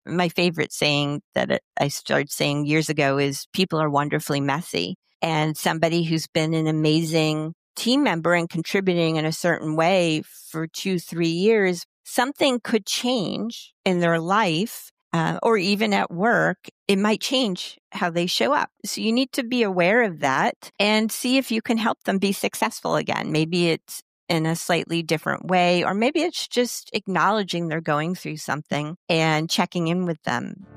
my favorite saying that I started saying years ago is people are wonderfully messy. And somebody who's been an amazing team member and contributing in a certain way for 2-3 years, something could change in their life or even at work. It might change how they show up. So you need to be aware of that and see if you can help them be successful again. Maybe it's in a slightly different way, or maybe it's just acknowledging they're going through something and checking in with them.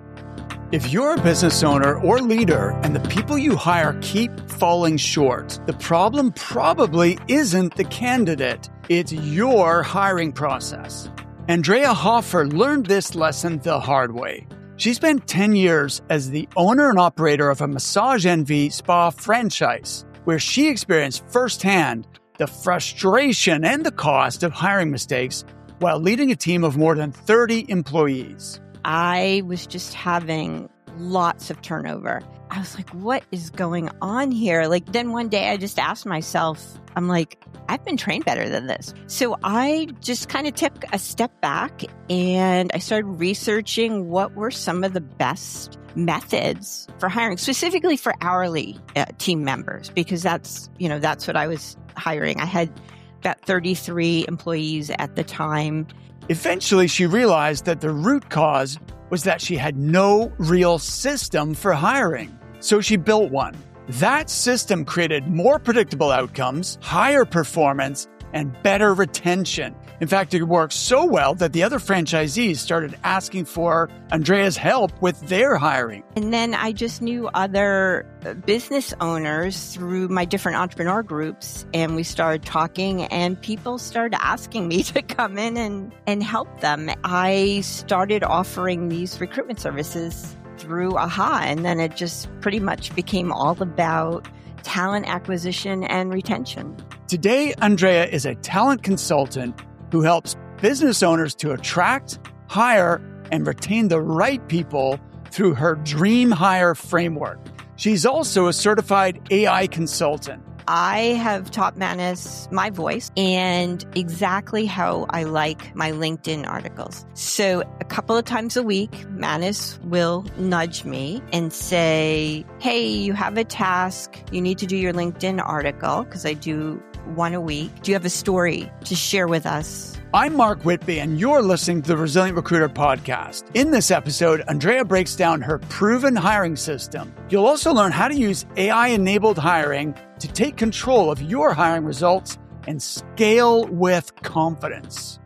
If you're a business owner or leader and the people you hire keep falling short, the problem probably isn't the candidate, it's your hiring process. Andrea Hoffer learned this lesson the hard way. She spent 10 years as the owner and operator of a Massage Envy spa franchise, where she experienced firsthand the frustration and the cost of hiring mistakes while leading a team of more than 30 employees. I was just having lots of turnover. I was like, what is going on here? Then one day I just asked myself, I'm like, I've been trained better than this. So I just kind of took a step back and I started researching what were some of the best methods for hiring, specifically for hourly team members, because that's what I was hiring. I had about 33 employees at the time. Eventually, she realized that the root cause was that she had no real system for hiring. So she built one. That system created more predictable outcomes, higher performance, and better retention. In fact, it worked so well that the other franchisees started asking for Andrea's help with their hiring. And then I just knew other business owners through my different entrepreneur groups, and we started talking, and people started asking me to come in and help them. I started offering these recruitment services through AHA, and then it just pretty much became all about talent acquisition and retention. Today, Andrea is a talent consultant who helps business owners to attract, hire, and retain the right people through her Dream Hire framework. She's also a certified AI consultant. I have taught Manus my voice and exactly how I like my LinkedIn articles. So a couple of times a week, Manus will nudge me and say, hey, you have a task. You need to do your LinkedIn article, because I do one a week. Do you have a story to share with us? I'm Mark Whitby, and you're listening to the Resilient Recruiter podcast. In this episode, Andrea breaks down her proven hiring system. You'll also learn how to use AI-enabled hiring to take control of your hiring results and scale with confidence.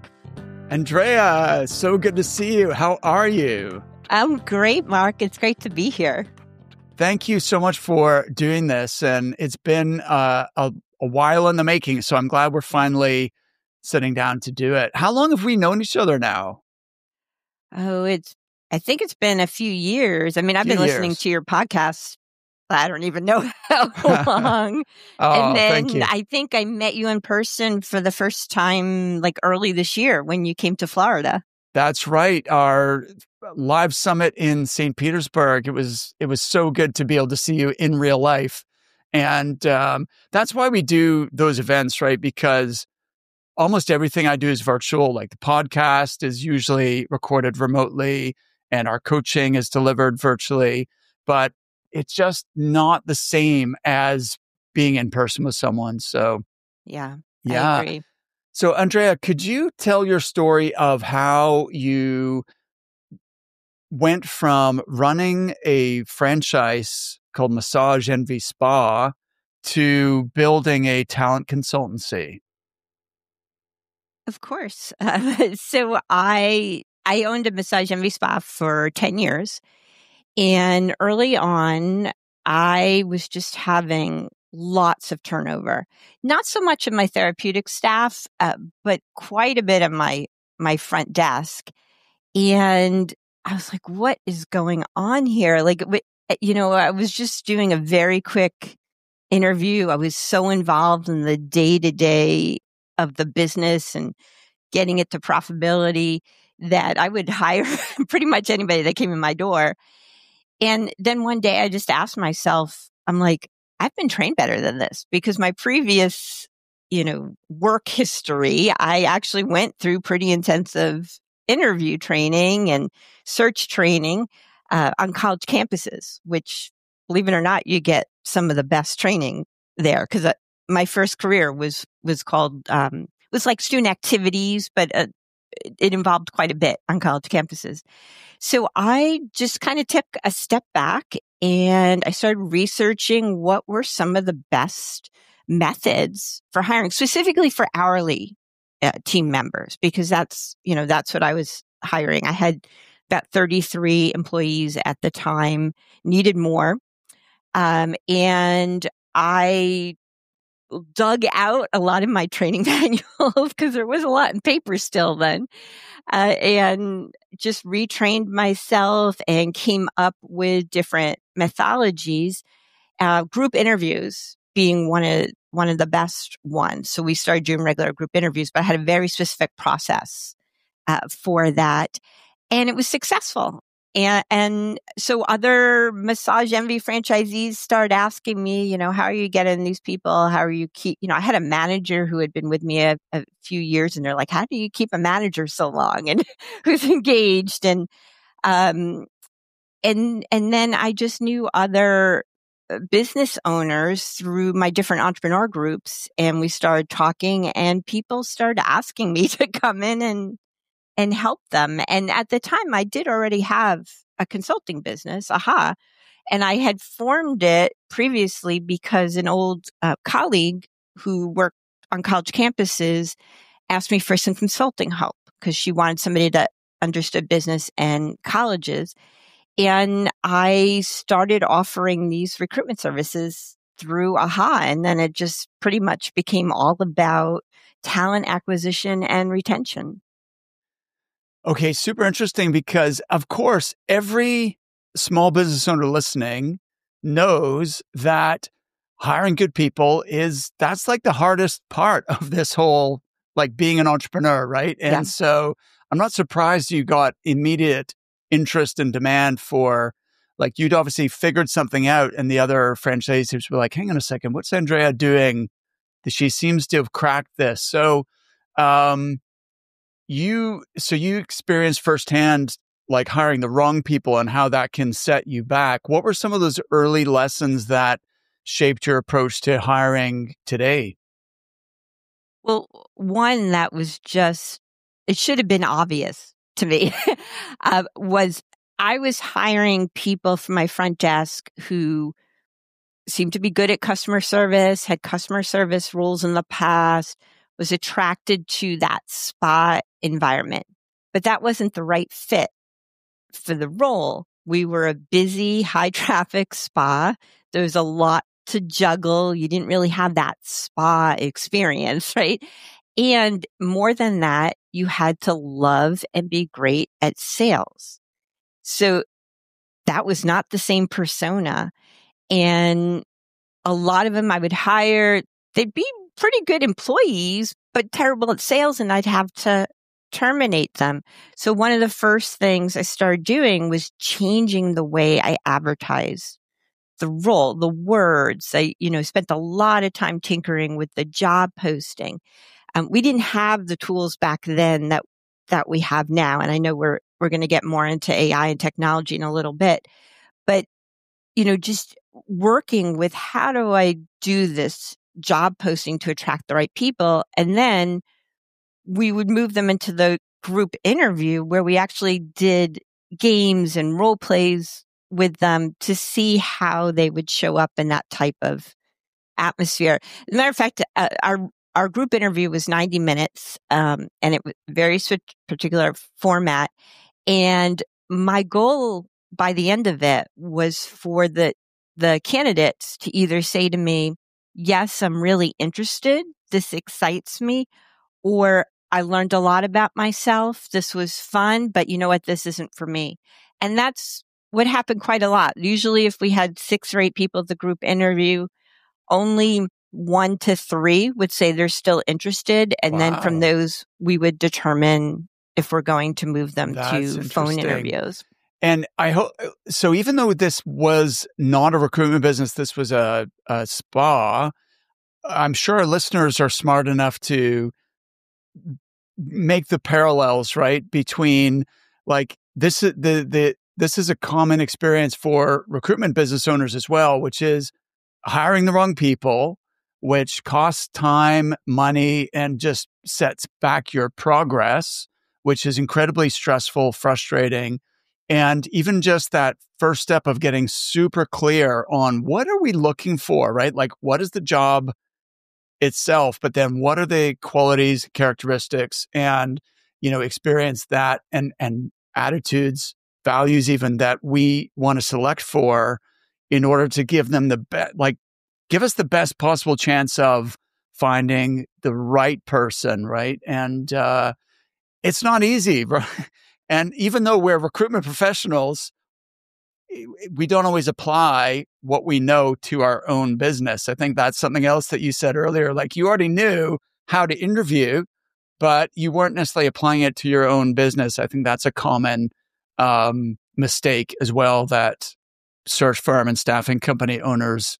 Andrea, so good to see you. How are you? I'm great, Mark. It's great to be here. Thank you so much for doing this. And it's been a while in the making, so I'm glad we're finally sitting down to do it. How long have we known each other now? Oh, I think it's been a few years. I mean, I've been listening to your podcast. I don't even know how long. And then thank you. I think I met you in person for the first time early this year when you came to Florida. That's right. Our live summit in St. Petersburg. It was so good to be able to see you in real life. And that's why we do those events, right? Because almost everything I do is virtual. Like the podcast is usually recorded remotely and our coaching is delivered virtually, but it's just not the same as being in person with someone. So yeah. I agree. So Andrea, could you tell your story of how you went from running a franchise called Massage Envy Spa to building a talent consultancy? Of course. So I owned a Massage Envy Spa for 10 years. And early on, I was just having lots of turnover. Not so much of my therapeutic staff, but quite a bit of my front desk. And I was like, what is going on here? I was just doing a very quick interview. I was so involved in the day-to-day of the business and getting it to profitability that I would hire pretty much anybody that came in my door. And then one day I just asked myself, I'm like, I've been trained better than this, because my previous, work history, I actually went through pretty intensive interview training and search training on college campuses, which, believe it or not, you get some of the best training there. Because my first career was called was like student activities, but it involved quite a bit on college campuses. So I just kind of took a step back and I started researching what were some of the best methods for hiring, specifically for hourly team members, because that's what I was hiring. I had about 33 employees at the time, needed more. And I dug out a lot of my training manuals because there was a lot in paper still then, and just retrained myself and came up with different methodologies, group interviews being one of the best ones. So we started doing regular group interviews, but I had a very specific process for that, and it was successful. And so other Massage Envy franchisees started asking me, how are you getting these people? How are you I had a manager who had been with me a few years, and they're like, how do you keep a manager so long and who's engaged? And then I just knew other business owners through my different entrepreneur groups, and we started talking, and people started asking me to come in and help them. And at the time, I did already have a consulting business, AHA, and I had formed it previously because an old colleague who worked on college campuses asked me for some consulting help because she wanted somebody that understood business and colleges. And I started offering these recruitment services through AHA, and then it just pretty much became all about talent acquisition and retention. Okay, super interesting because, of course, every small business owner listening knows that hiring good people that's like the hardest part of this whole, like being an entrepreneur, right? And so I'm not surprised you got immediate interest and demand for, like, you'd obviously figured something out and the other franchisees were like, hang on a second, what's Andrea doing? She seems to have cracked this. So, you experienced firsthand, like, hiring the wrong people and how that can set you back. What were some of those early lessons that shaped your approach to hiring today? Well, one that was it should have been obvious to me, was I was hiring people from my front desk who seemed to be good at customer service, had customer service roles in the past, was attracted to that spa environment. But that wasn't the right fit for the role. We were a busy, high traffic spa. There was a lot to juggle. You didn't really have that spa experience, right? And more than that, you had to love and be great at sales. So that was not the same persona. And a lot of them I would hire, they'd be pretty good employees, but terrible at sales, and I'd have to terminate them. So one of the first things I started doing was changing the way I advertise the role, the words. I, spent a lot of time tinkering with the job posting. We didn't have the tools back then that we have now, and I know we're going to get more into AI and technology in a little bit, but just working with how do I do this job posting to attract the right people. And then we would move them into the group interview where we actually did games and role plays with them to see how they would show up in that type of atmosphere. As a matter of fact, our group interview was 90 minutes, and it was very particular format. And my goal by the end of it was for the candidates to either say to me, yes, I'm really interested, this excites me, or I learned a lot about myself, this was fun, but you know what, this isn't for me. And that's what happened quite a lot. Usually if we had 6 or 8 people at the group interview, only 1 to 3 would say they're still interested. And then from those, we would determine if we're going to move them to phone interviews. And I hope, so even though this was not a recruitment business, this was a spa, I'm sure our listeners are smart enough to make the parallels, right, between like this is this is a common experience for recruitment business owners as well, which is hiring the wrong people, which costs time, money, and just sets back your progress, which is incredibly stressful, frustrating. And even just that first step of getting super clear on what are we looking for, right? Like, what is the job itself, but then what are the qualities, characteristics, and, experience that and attitudes, values even that we want to select for in order to give them give us the best possible chance of finding the right person, right? And it's not easy, right? And even though we're recruitment professionals, we don't always apply what we know to our own business. I think that's something else that you said earlier. Like, you already knew how to interview, but you weren't necessarily applying it to your own business. I think that's a common mistake as well that search firm and staffing company owners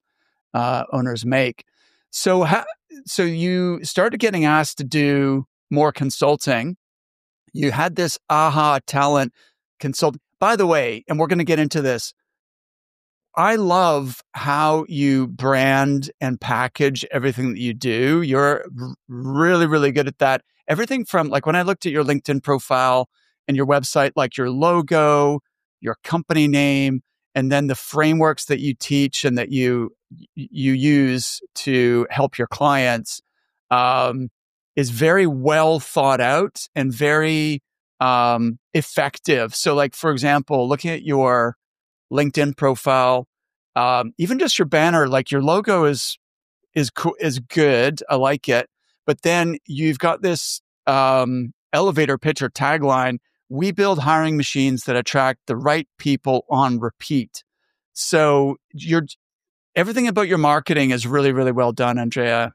make. So you started getting asked to do more consulting. You had this AHA Talent consult. By the way, and we're going to get into this, I love how you brand and package everything that you do. You're really, really good at that. Everything from, like, when I looked at your LinkedIn profile and your website, like your logo, your company name, and then the frameworks that you teach and that you use to help your clients, is very well thought out and very effective. So, like, for example, looking at your LinkedIn profile, even just your banner, like, your logo is good. I like it. But then you've got this elevator pitch or tagline: "We build hiring machines that attract the right people on repeat." So everything about your marketing is really, really well done, Andrea.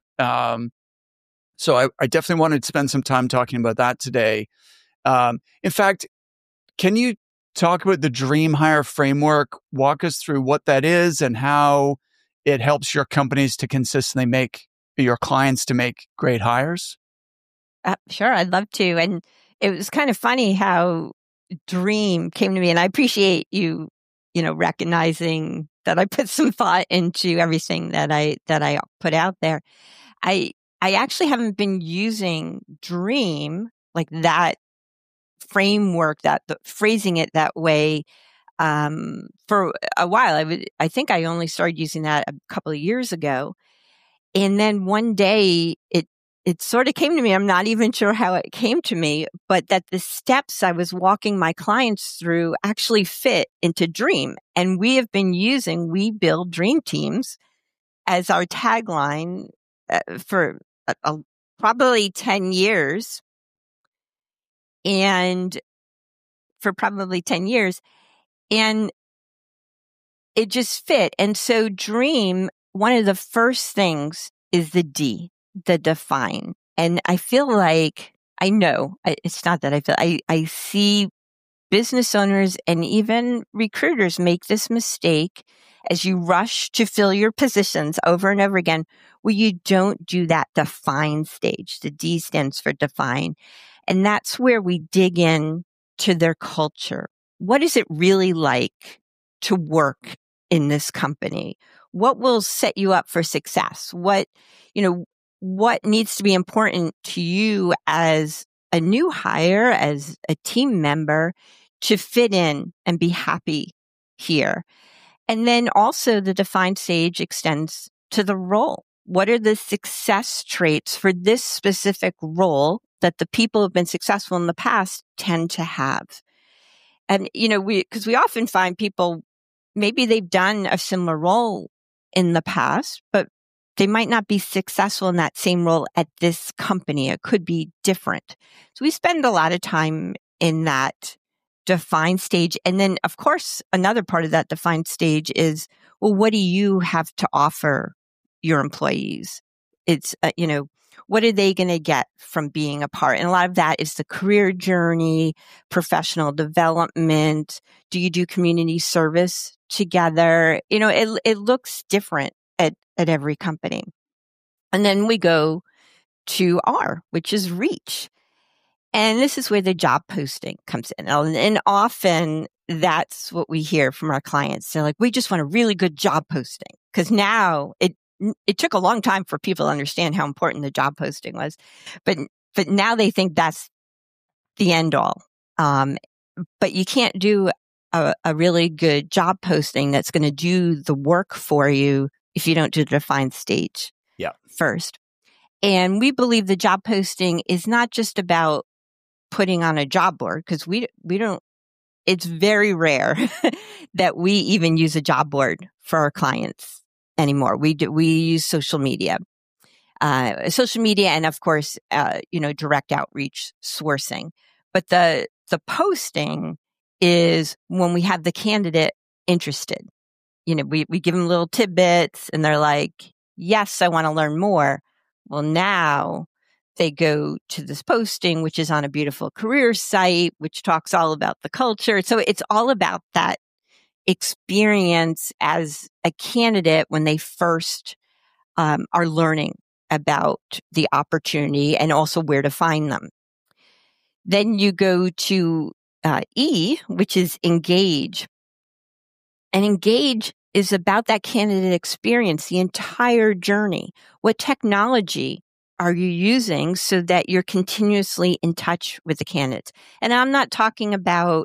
So I definitely wanted to spend some time talking about that today. In fact, can you talk about the Dream Hire framework? Walk us through what that is and how it helps your companies to consistently make your clients to make great hires. Sure, I'd love to. And it was kind of funny how Dream came to me, and I appreciate you, recognizing that I put some thought into everything that I put out there. I actually haven't been using Dream, like that framework, phrasing it that way, for a while. I think I only started using that a couple of years ago. And then one day it sort of came to me. I'm not even sure how it came to me, but that the steps I was walking my clients through actually fit into Dream. And we have been using "We build dream teams" as our tagline for probably 10 years. And it just fit. And so Dream, one of the first things is the D, the define. And I feel like, it's not that I feel, I see business owners and even recruiters make this mistake as you rush to fill your positions over and over again, where you don't do that define stage. The D stands for define. And that's where we dig in to their culture. What is it really like to work in this company? What will set you up for success? What needs to be important to you as a new hire, as a team member, to fit in and be happy here? And then also the define stage extends to the role. What are the success traits for this specific role that the people who have been successful in the past tend to have? And, because we often find people, maybe they've done a similar role in the past, but they might not be successful in that same role at this company. It could be different. So we spend a lot of time in that define stage. And then, of course, another part of that define stage is, well, what do you have to offer your employees? It's, what are they going to get from being a part? And a lot of that is the career journey, professional development. Do you do community service together? It looks different at every company. And then we go to R, which is reach. And this is where the job posting comes in. And often that's what we hear from our clients. They're like, we just want a really good job posting. Because now it took a long time for people to understand how important the job posting was. But now they think that's the end all. But you can't do a really good job posting that's going to do the work for you if you don't do the defined stage first. And we believe the job posting is not just about putting on a job board, because we don't, it's very rare that we even use a job board for our clients anymore. We use social media, and of course, direct outreach sourcing. But the posting is when we have the candidate interested. We give them little tidbits and they're like, yes, I want to learn more. Well, now they go to this posting, which is on a beautiful career site, which talks all about the culture. So it's all about that experience as a candidate when they first are learning about the opportunity and also where to find them. Then you go to E, which is engage. And engage is about that candidate experience, the entire journey. What technology are you using so that you're continuously in touch with the candidates? And I'm not talking about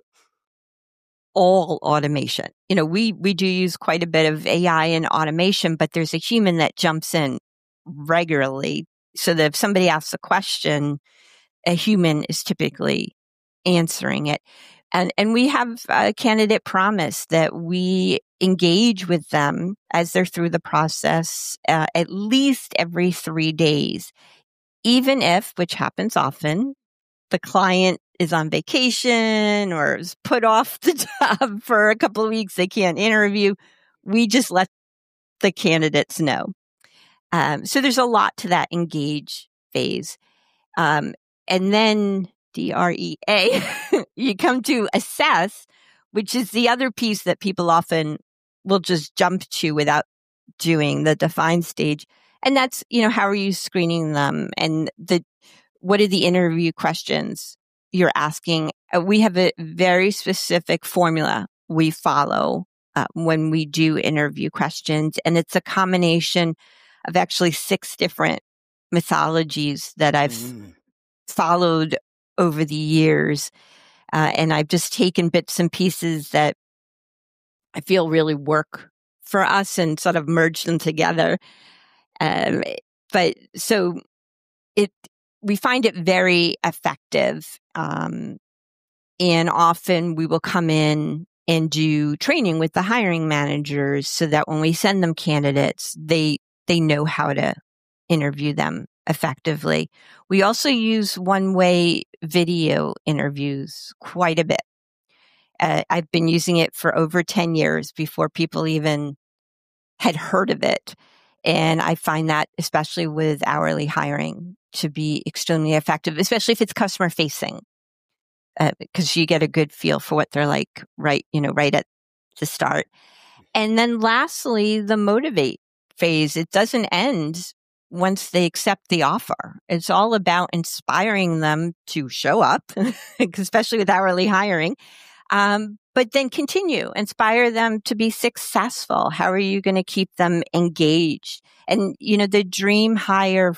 all automation. We do use quite a bit of AI and automation, but there's a human that jumps in regularly so that if somebody asks a question, a human is typically answering it. And we have a candidate promise that we engage with them as they're through the process at least every 3 days, even if, which happens often, the client is on vacation or is put off the job for a couple of weeks. They can't interview. We just let the candidates know. So there's a lot to that engage phase. And then DREA, you come to assess, which is the other piece that people often will just jump to without doing the defined stage. And that's, how are you screening them? And what are the interview questions you're asking? We have a very specific formula we follow when we do interview questions. And it's a combination of actually 6 different mythologies that I've followed over the years. And I've just taken bits and pieces that I feel really work for us and sort of merged them together. But so we find it very effective. And often we will come in and do training with the hiring managers so that when we send them candidates, they know how to interview them effectively. We also use one-way video interviews quite a bit. I've been using it for over 10 years before people even had heard of it. And I find that, especially with hourly hiring, to be extremely effective, especially if it's customer facing, because you get a good feel for what they're like right at the start. And then lastly, the motivate phase. It doesn't end once they accept the offer. It's all about inspiring them to show up, especially with hourly hiring. But then inspire them to be successful. How are you going to keep them engaged? And, the Dream Hire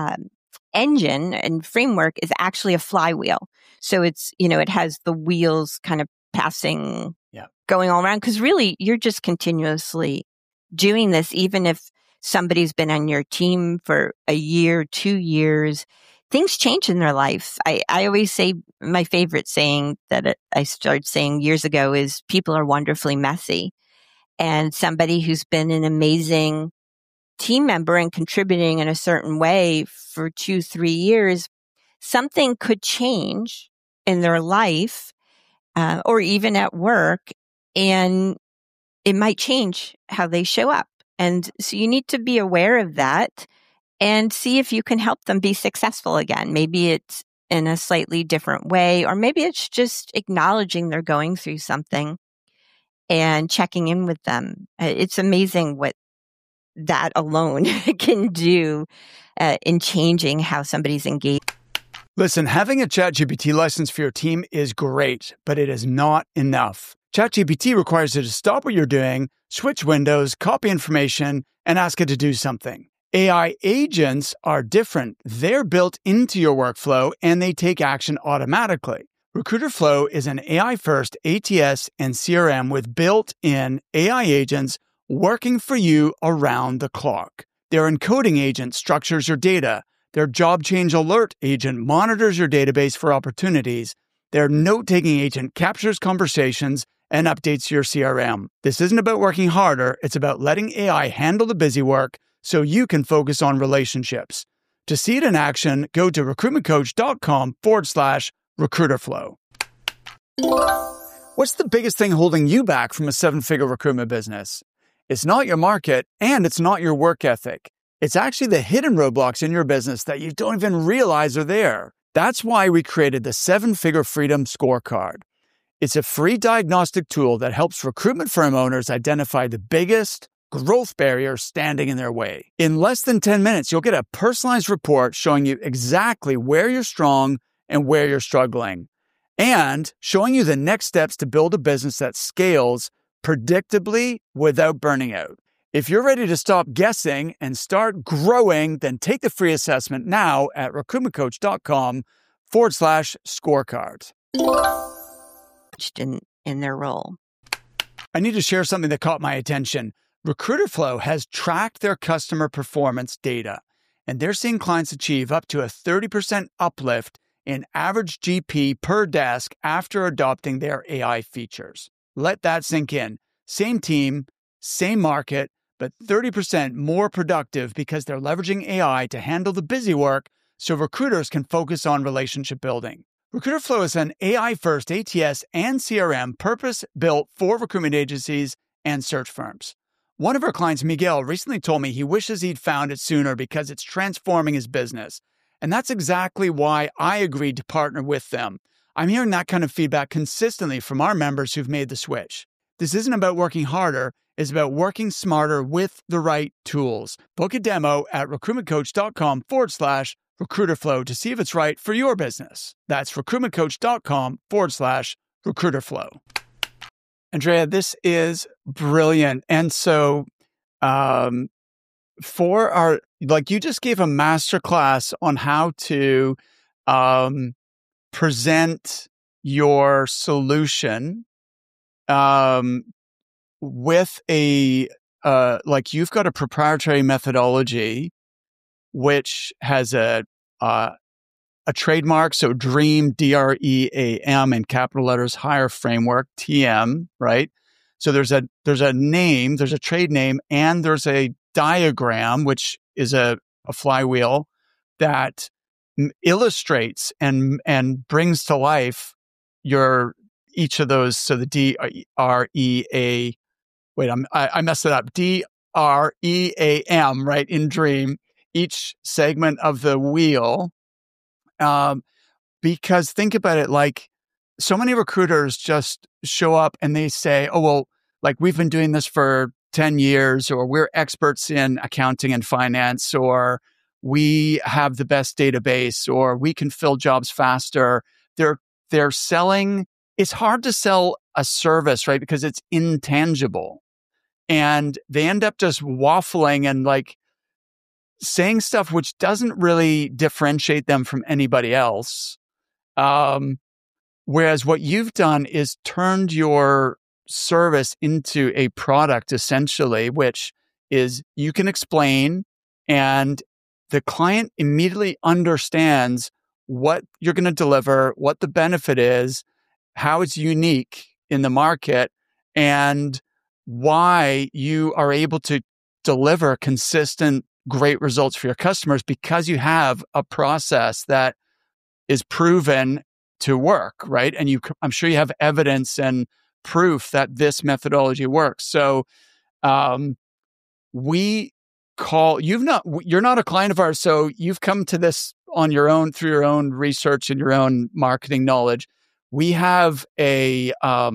engine and framework is actually a flywheel. So it's, it has the wheels kind of passing, going all around. Because really, you're just continuously doing this, even if somebody's been on your team for a year, 2 years. Things change in their life. I always say, my favorite saying that I started saying years ago is, people are wonderfully messy. And somebody who's been an amazing team member and contributing in a certain way for 2-3 years, something could change in their life or even at work, and it might change how they show up. And so you need to be aware of that and see if you can help them be successful again. Maybe it's in a slightly different way, or maybe it's just acknowledging they're going through something and checking in with them. It's amazing what that alone can do in changing how somebody's engaged. Listen, having a ChatGPT license for your team is great, but it is not enough. ChatGPT requires you to stop what you're doing, switch windows, copy information, and ask it to do something. AI agents are different. They're built into your workflow and they take action automatically. Recruiterflow is an AI-first ATS and CRM with built-in AI agents working for you around the clock. Their encoding agent structures your data. Their job change alert agent monitors your database for opportunities. Their note-taking agent captures conversations and updates your CRM. This isn't about working harder. It's about letting AI handle the busy work so you can focus on relationships. To see it in action, go to recruitmentcoach.com/recruiterflow. What's the biggest thing holding you back from a seven-figure recruitment business? It's not your market and it's not your work ethic. It's actually the hidden roadblocks in your business that you don't even realize are there. That's why we created the 7-Figure Freedom Scorecard. It's a free diagnostic tool that helps recruitment firm owners identify the biggest growth barriers standing in their way. In less than 10 minutes, you'll get a personalized report showing you exactly where you're strong and where you're struggling, and showing you the next steps to build a business that scales predictably without burning out. If you're ready to stop guessing and start growing, then take the free assessment now at recruitmentcoach.com/scorecard. In their role. I need to share something that caught my attention. Recruiterflow has tracked their customer performance data, and they're seeing clients achieve up to a 30% uplift in average GP per desk after adopting their AI features. Let that sink in. Same team, same market, but 30% more productive because they're leveraging AI to handle the busy work so recruiters can focus on relationship building. Recruiterflow is an AI-first ATS and CRM purpose-built for recruitment agencies and search firms. One of our clients, Miguel, recently told me he wishes he'd found it sooner because it's transforming his business. And that's exactly why I agreed to partner with them. I'm hearing that kind of feedback consistently from our members who've made the switch. This isn't about working harder. It's about working smarter with the right tools. Book a demo at recruitmentcoach.com/recruiterflow to see if it's right for your business. That's recruitmentcoach.com/recruiterflow. Andrea, this is brilliant. And so, for our, you just gave a masterclass on how to present your solution with a, you've got a proprietary methodology which has a trademark. So DREAM, DREAM in capital letters, hire framework, TM, right? So there's a name, there's a trade name, and there's a diagram, which is a flywheel that illustrates and brings to life each of those. So the DREA, I messed it up. DREAM, right? In DREAM, each segment of the wheel. Because think about it, so many recruiters just show up and they say, oh, well, we've been doing this for 10 years, or we're experts in accounting and finance, or we have the best database, or we can fill jobs faster. They're selling. It's hard to sell a service, right? Because it's intangible. And they end up just waffling and saying stuff which doesn't really differentiate them from anybody else. Whereas what you've done is turned your service into a product, essentially, which is you can explain and the client immediately understands what you're going to deliver, what the benefit is, how it's unique in the market, and why you are able to deliver consistent, great results for your customers because you have a process that is proven to work, right? And I'm sure you have evidence and proof that this methodology works. So, you're not a client of ours, so you've come to this on your own through your own research and your own marketing knowledge. We have a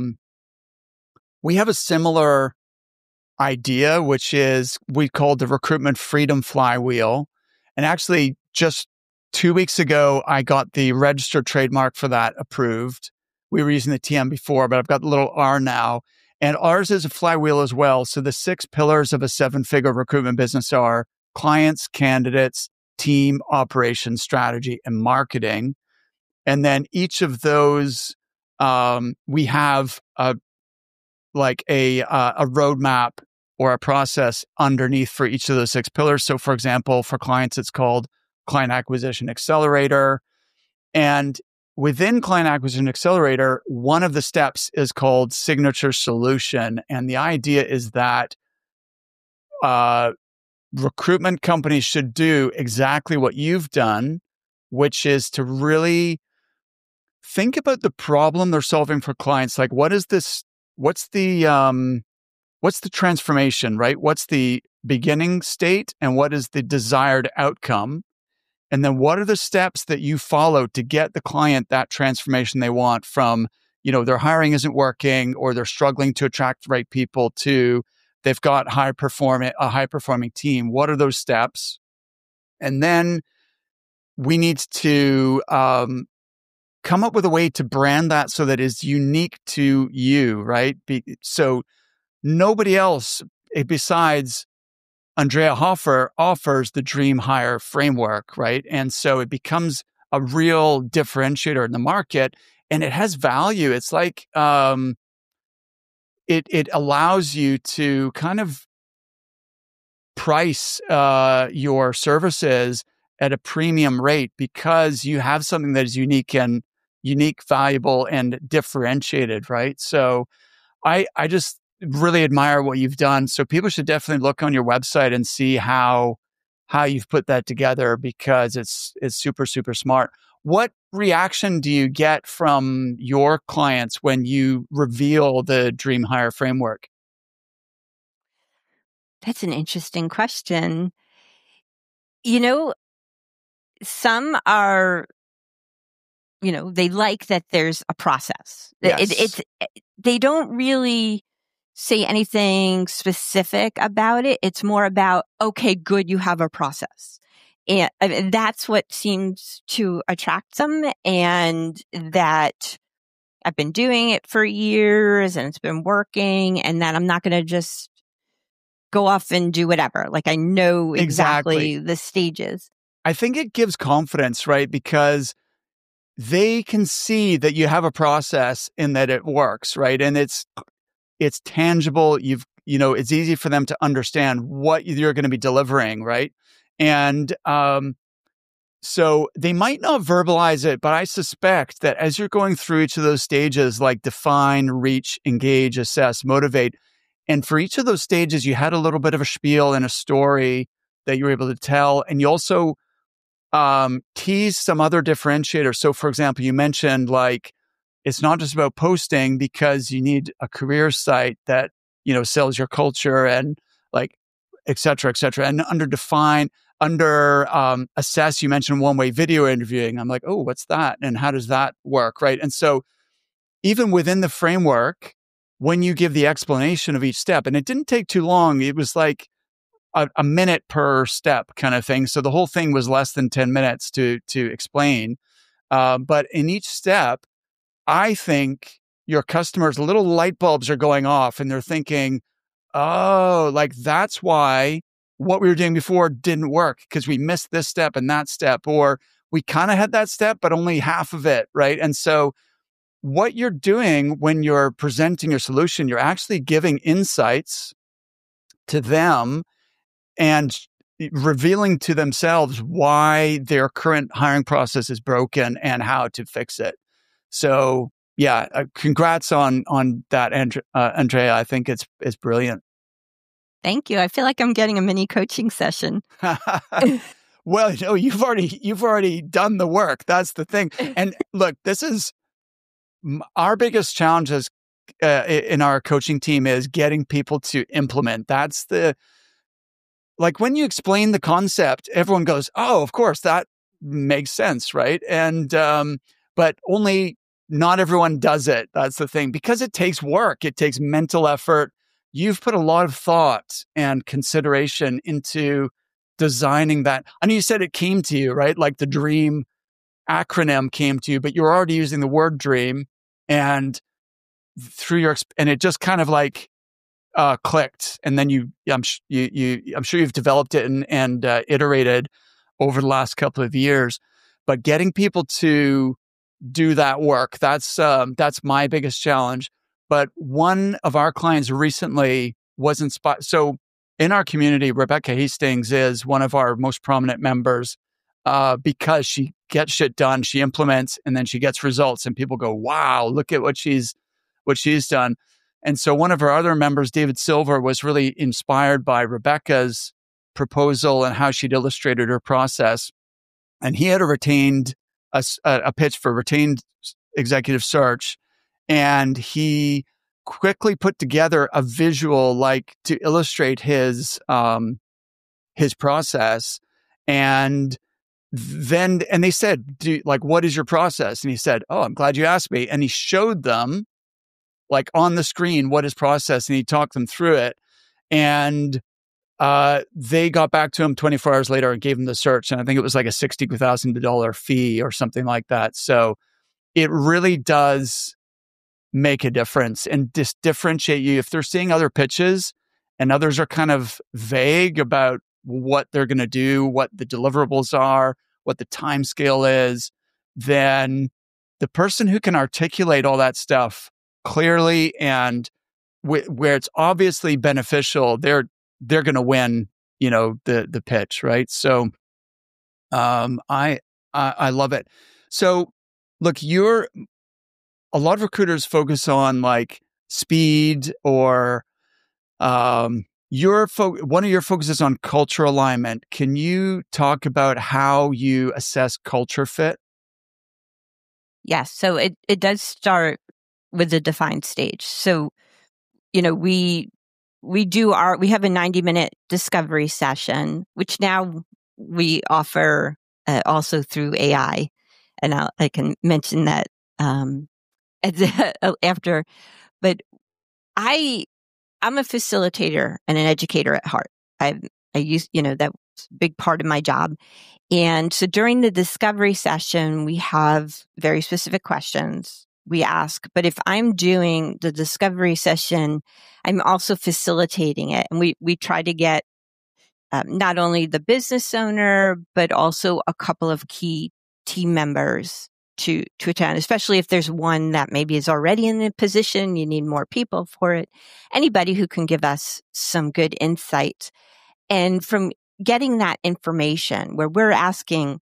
similar idea, which is we call the recruitment freedom flywheel. And actually, just 2 weeks ago, I got the registered trademark for that approved. We were using the TM before, but I've got the little R now. And ours is a flywheel as well. So the 6 pillars of a 7-figure recruitment business are clients, candidates, team, operations, strategy, and marketing. And then each of those, we have a roadmap or a process underneath for each of those 6 pillars. So for example, for clients, it's called Client Acquisition Accelerator. And within Client Acquisition Accelerator, one of the steps is called Signature Solution. And the idea is that recruitment companies should do exactly what you've done, which is to really think about the problem they're solving for clients. Like, what's the transformation, right? What's the beginning state and what is the desired outcome? And then what are the steps that you follow to get the client that transformation they want from, their hiring isn't working or they're struggling to attract the right people to they've got a high performing team. What are those steps? And then we need to come up with a way to brand that so that it's unique to you, right? So nobody else besides Andrea Hoffer offers the Dream Hire framework, right? And so it becomes a real differentiator in the market and it has value. It's like, it allows you to kind of price your services at a premium rate because you have something that is unique, valuable, and differentiated, right? So I just really admire what you've done. So people should definitely look on your website and see how you've put that together because it's super, super smart. What reaction do you get from your clients when you reveal the Dream Hire framework? That's an interesting question. Some are, they like that there's a process. Yes. They don't really say anything specific about it. It's more about, okay, good, you have a process. And that's what seems to attract them. And that I've been doing it for years and it's been working and that I'm not going to just go off and do whatever. Like I know exactly the stages. I think it gives confidence, right? Because they can see that you have a process and that it works, right? And it's tangible. It's easy for them to understand what you're going to be delivering, right? And so they might not verbalize it, but I suspect that as you're going through each of those stages, like define, reach, engage, assess, motivate, and for each of those stages, you had a little bit of a spiel and a story that you were able to tell. And you also tease some other differentiators. So for example, you mentioned like, it's not just about posting because you need a career site that, sells your culture and like, et cetera, et cetera. And under assess, you mentioned one-way video interviewing. I'm like, oh, what's that? And how does that work? Right. And so even within the framework, when you give the explanation of each step, and it didn't take too long, it was like a minute per step kind of thing. So the whole thing was less than 10 minutes to explain. But in each step, I think your customers' little light bulbs are going off and they're thinking, oh, like that's why what we were doing before didn't work because we missed this step and that step, or we kind of had that step, but only half of it, right? And so what you're doing when you're presenting your solution, you're actually giving insights to them and revealing to themselves why their current hiring process is broken and how to fix it. So yeah, congrats on that, Andrea. I think it's brilliant. Thank you. I feel like I'm getting a mini coaching session. Well, you've already done the work. That's the thing. And look, this is our biggest challenges in our coaching team is getting people to implement. That's like when you explain the concept, everyone goes, "Oh, of course, that makes sense, right?" And but only not everyone does it. That's the thing, because it takes work. It takes mental effort. You've put a lot of thought and consideration into designing that? I know you said it came to you, right? Like the DREAM acronym came to you, but you're already using the word dream, and and it just kind of like clicked. And then I'm sure you've developed it and iterated over the last couple of years. But getting people to do that work, that's my biggest challenge. But one of our clients recently was inspired. So in our community, Rebecca Hastings is one of our most prominent members because she gets shit done, she implements, and then she gets results. And people go, wow, look at what she's done. And so one of our other members, David Silver, was really inspired by Rebecca's proposal and how she'd illustrated her process. And he had a pitch for retained executive search. And he quickly put together a visual like to illustrate his process. And they said, what is your process? And he said, oh, I'm glad you asked me. And he showed them like on the screen what his process, and he talked them through it. And they got back to him 24 hours later and gave him the search. And I think it was like a $60,000 fee or something like that. So it really does make a difference and differentiate you. If they're seeing other pitches and others are kind of vague about what they're going to do, what the deliverables are, what the time scale is, then the person who can articulate all that stuff clearly and where it's obviously beneficial, they're going to win, the pitch, right? So, I love it. So, look, a lot of recruiters focus on like speed or, one of your focuses on culture alignment. Can you talk about how you assess culture fit? Yes. So it does start with a defined stage. So, we have a 90-minute discovery session, which now we offer also through AI. And I can mention that after, but I'm a facilitator and an educator at heart. I use, that's a big part of my job. And so during the discovery session, we have very specific questions we ask. But if I'm doing the discovery session, I'm also facilitating it. And we try to get not only the business owner, but also a couple of key team members to attend, especially if there's one that maybe is already in the position, you need more people for it. Anybody who can give us some good insight. And from getting that information where we're asking,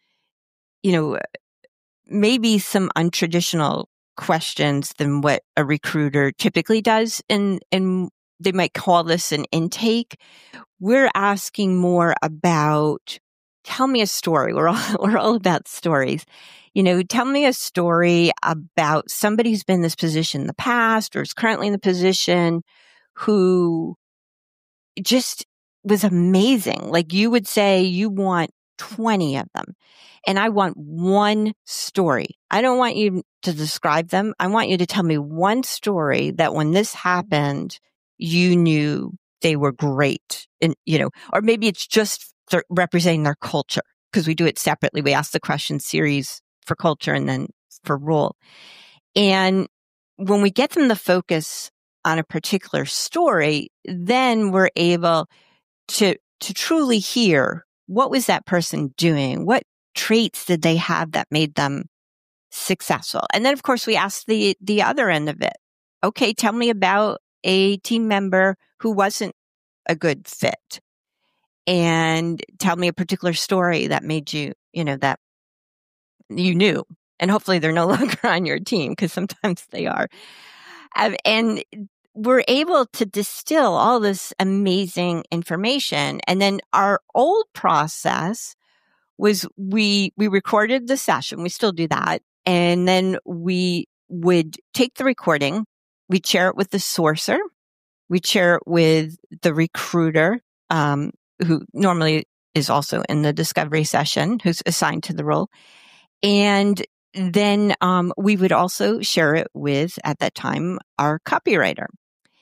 maybe some untraditional questions than what a recruiter typically does. And they might call this an intake. We're asking more about, tell me a story. We're all about stories. Tell me a story about somebody who's been in this position in the past or is currently in the position who just was amazing. Like you would say you want 20 of them. And I want one story. I don't want you to describe them. I want you to tell me one story that when this happened, you knew they were great. And, or maybe it's just representing their culture because we do it separately. We ask the question series for culture and then for role. And when we get them to focus on a particular story, then we're able to truly hear what was that person doing? What traits did they have that made them successful? And then, of course, we ask the other end of it. Okay, tell me about a team member who wasn't a good fit. And tell me a particular story that made you, that you knew. And hopefully they're no longer on your team because sometimes they are. And we're able to distill all this amazing information. And then our old process was we recorded the session. We still do that. And then we would take the recording. We'd share it with the sourcer. We'd share it with the recruiter, who normally is also in the discovery session, who's assigned to the role. And then we would also share it with, at that time, our copywriter.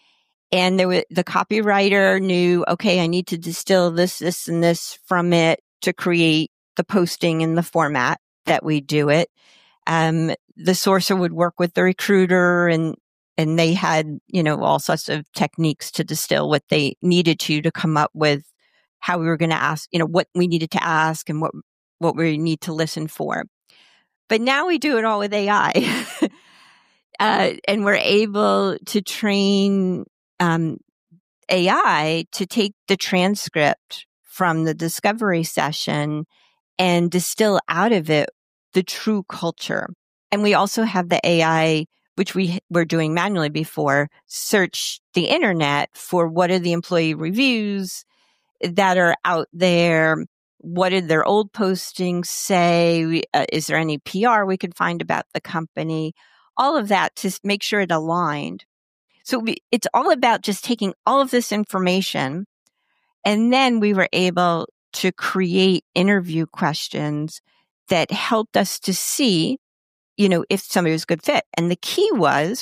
And the copywriter knew, okay, I need to distill this, this, and this from it to create the posting in the format that we do it. The sourcer would work with the recruiter and they had, all sorts of techniques to distill what they needed to come up with how we were going to ask, what we needed to ask and what we need to listen for. But now we do it all with AI. And we're able to train AI to take the transcript from the discovery session and distill out of it the true culture. And we also have the AI, which we were doing manually before, search the internet for what are the employee reviews that are out there. What did their old postings say? Is there any PR we could find about the company? All of that to make sure it aligned. So it's all about just taking all of this information, and then we were able to create interview questions that helped us to see, if somebody was a good fit. And the key was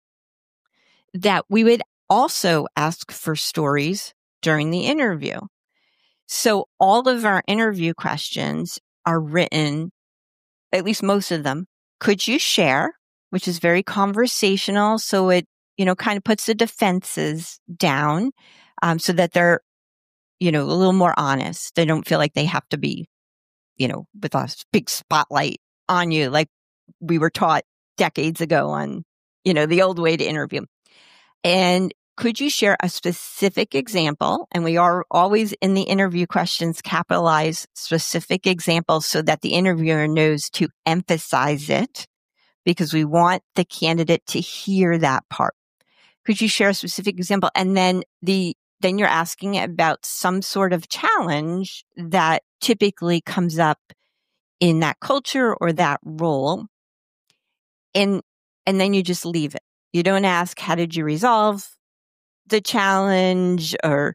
that we would also ask for stories during the interview. So all of our interview questions are written, at least most of them, could you share, which is very conversational. So it, kind of puts the defenses down, so that they're, a little more honest. They don't feel like they have to be, with a big spotlight on you, like we were taught decades ago on, the old way to interview. And could you share a specific example? And we are always in the interview questions capitalize specific examples so that the interviewer knows to emphasize it, because we want the candidate to hear that part. Could you share a specific example? And then then you're asking about some sort of challenge that typically comes up in that culture or that role. And then you just leave it. You don't ask, how did you resolve the challenge? Or,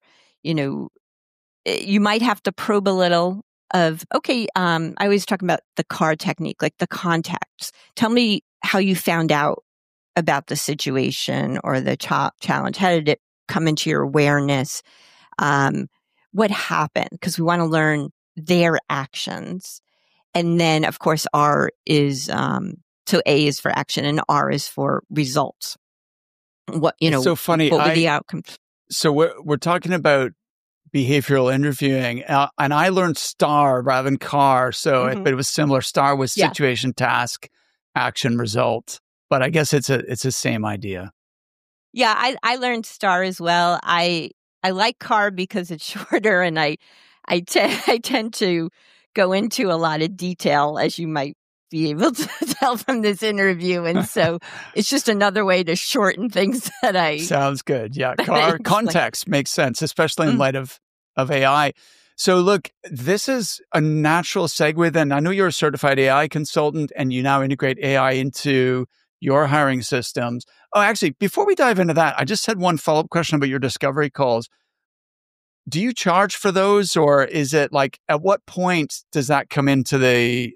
you might have to probe a little of, okay, I always talk about the CAR technique, like the context. Tell me how you found out about the situation or the challenge. How did it come into your awareness? What happened? Because we want to learn their actions. And then, of course, R is, so A is for action and R is for results. It's so funny. What were the outcomes? So we're talking about behavioral interviewing, and I learned STAR rather than CAR. So, but it was similar. STAR was situation, task, action, result. But I guess it's the same idea. Yeah, I learned STAR as well. I like CAR because it's shorter, and I tend to go into a lot of detail, as you might be able to tell from this interview. And so it's just another way to shorten things that I... Sounds good. Yeah. CAR context makes sense, especially in light of AI. So look, this is a natural segue then. I know you're a certified AI consultant and you now integrate AI into your hiring systems. Oh, actually, before we dive into that, I just had one follow-up question about your discovery calls. Do you charge for those, or is it like, at what point does that come into the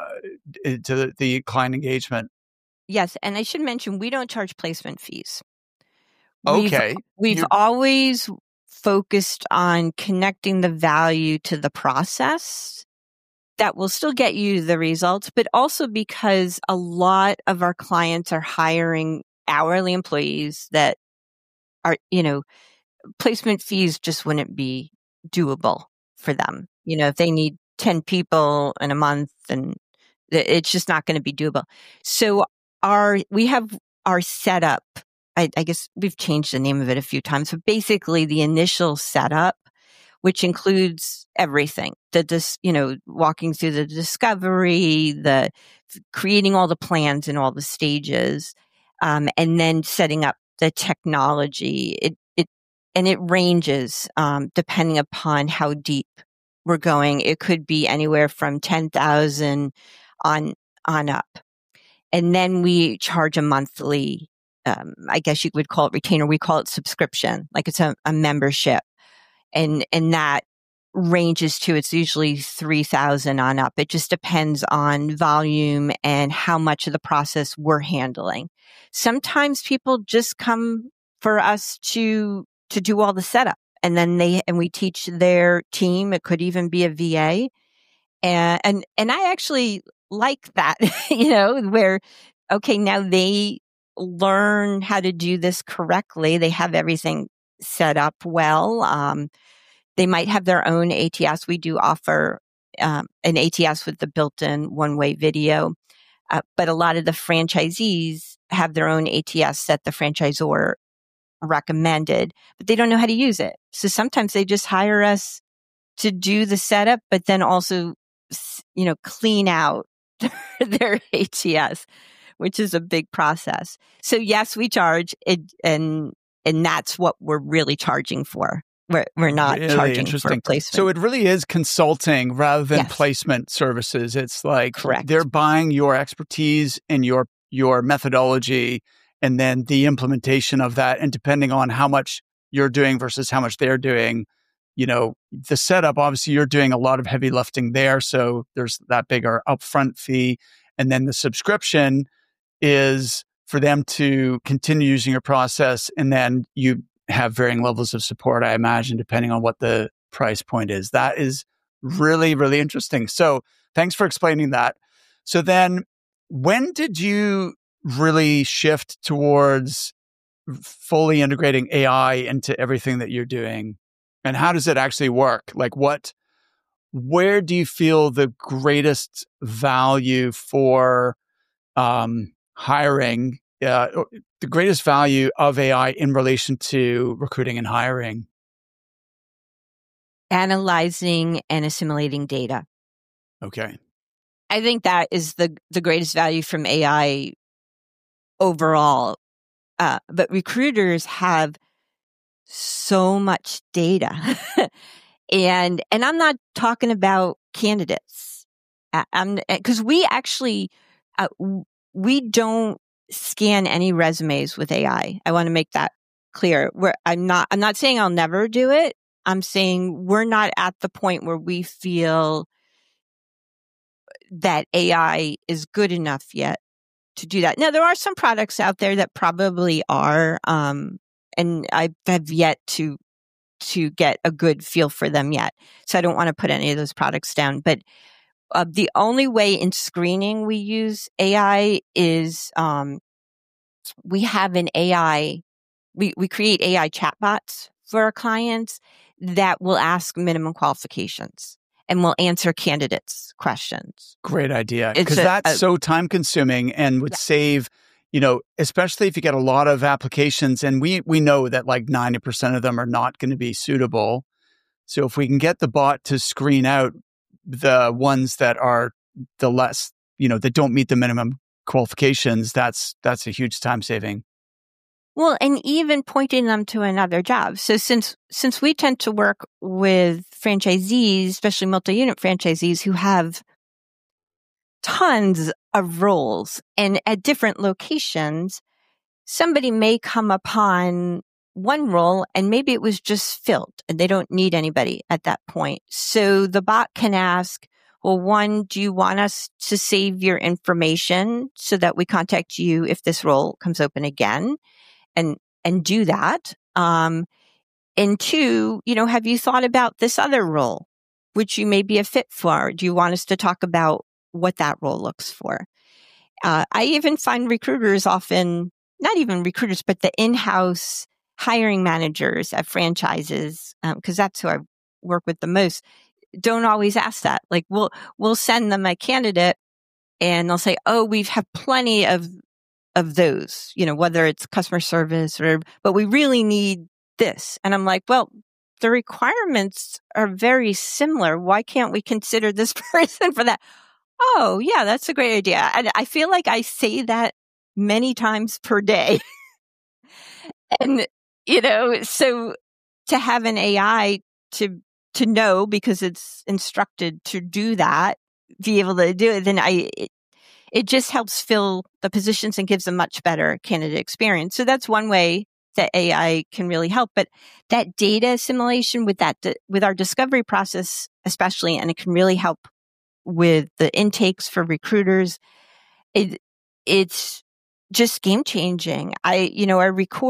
client engagement? Yes. And I should mention, we don't charge placement fees. Okay. We've always focused on connecting the value to the process that will still get you the results, but also because a lot of our clients are hiring hourly employees that are, placement fees just wouldn't be doable for them. If they need 10 people in a month, and it's just not going to be doable. So we have our setup. I guess we've changed the name of it a few times, but basically the initial setup, which includes everything, walking through the discovery, the creating all the plans in all the stages, and then setting up the technology. It ranges, depending upon how deep we're going. It could be anywhere from 10,000 on up. And then we charge a monthly, I guess you would call it retainer. We call it subscription, like it's a membership. And that ranges to, it's usually 3,000 on up. It just depends on volume and how much of the process we're handling. Sometimes people just come for us to do all the setup. And then we teach their team. It could even be a VA. And I actually like that, where, okay, now they learn how to do this correctly. They have everything set up well. They might have their own ATS. We do offer an ATS with the built-in one-way video. But a lot of the franchisees have their own ATS that the franchisor recommended, but they don't know how to use it. So sometimes they just hire us to do the setup, but then also, clean out their ATS, which is a big process. So yes, we charge it, and that's what we're really charging for. We're not really charging for placement. So it really is consulting rather than Yes. placement services. It's like Correct. they're buying your expertise and your methodology, and then the implementation of that. And depending on how much you're doing versus how much they're doing, the setup, obviously you're doing a lot of heavy lifting there. So there's that bigger upfront fee. And then the subscription is for them to continue using your process. And then you have varying levels of support, I imagine, depending on what the price point is. That is really, really interesting. So thanks for explaining that. So then when did you really shift towards fully integrating AI into everything that you're doing? And how does it actually work? Like where do you feel the greatest value for hiring, the greatest value of AI in relation to recruiting and hiring? Analyzing and assimilating data. Okay. I think that is the greatest value from AI overall. But recruiters have so much data. and I'm not talking about candidates. Because we actually, we don't scan any resumes with AI. I want to make that clear. I'm not saying I'll never do it. I'm saying we're not at the point where we feel that AI is good enough yet to do that. Now, there are some products out there that probably are, and I have yet to get a good feel for them yet. So I don't want to put any of those products down. But the only way in screening we use AI is we have an AI, we create AI chatbots for our clients that will ask minimum qualifications and will answer candidates' questions. Great idea. Because that's so time consuming and would save, especially if you get a lot of applications, and we know that like 90% of them are not going to be suitable. So if we can get the bot to screen out the ones that are the less, that don't meet the minimum qualifications, that's a huge time saving. Well, and even pointing them to another job. So since we tend to work with franchisees, especially multi-unit franchisees who have tons of roles and at different locations, somebody may come upon one role and maybe it was just filled and they don't need anybody at that point. So the bot can ask, well, one, do you want us to save your information so that we contact you if this role comes open again? And do that. And two, have you thought about this other role, which you may be a fit for? Do you want us to talk about what that role looks for? I even find recruiters often, not even recruiters, but the in-house hiring managers at franchises, because that's who I work with the most, don't always ask that. Like we'll send them a candidate and they'll say, oh, we've had plenty of those, whether it's customer service but we really need this. And I'm like, well, the requirements are very similar. Why can't we consider this person for that? Oh, yeah, that's a great idea. And I feel like I say that many times per day. And, so to have an AI to know, because it's instructed to do that, be able to do it, then it just helps fill the positions and gives a much better candidate experience. So that's one way that AI can really help. But that data assimilation with our discovery process, especially, and it can really help with the intakes for recruiters. It's just game changing. I record